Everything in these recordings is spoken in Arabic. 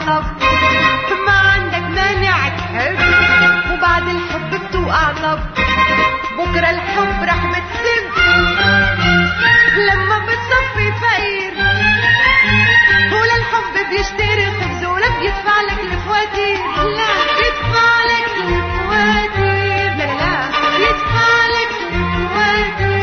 طب ما عندك مانع تحب وبعد الحب بتوقع طب بكرة الحب رح بتسب لما بتصفي فقير ولا الحب بيشتري خبز ولا بيدفع لك الفواتير لا بيدفع لك الفواتير لا لا لا بيدفع لك الفواتير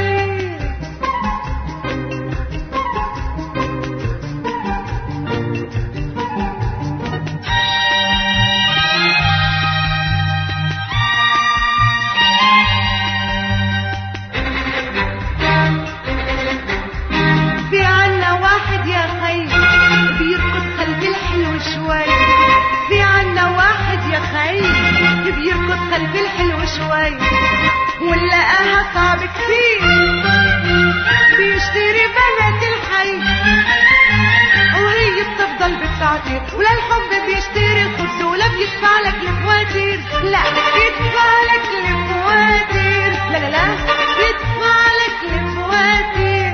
بيركض خلف الحلو شوي ولقاها صعب كتير بيشتري بنات الحي وهي بتفضل بتعطير ولا الحب بيشتري الخبز ولا بيدفع لك الفواتير لا بيدفع لك الفواتير لا لا لا بيدفع لك الفواتير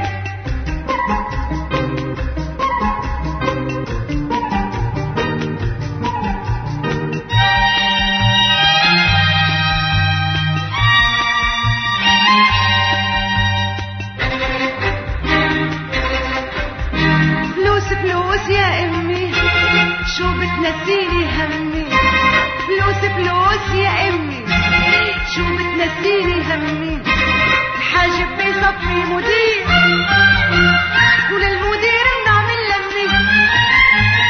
فلوس يا امي شو بتنسيني همي فلوس يا امي شو بتنسيني همي الحاجب بيصفي مدير وللمدير بنعمل لمي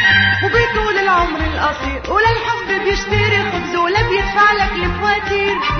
وبيطول العمر القصير ولا الحب بيشتري خبز ولا بيدفع لك الفواتير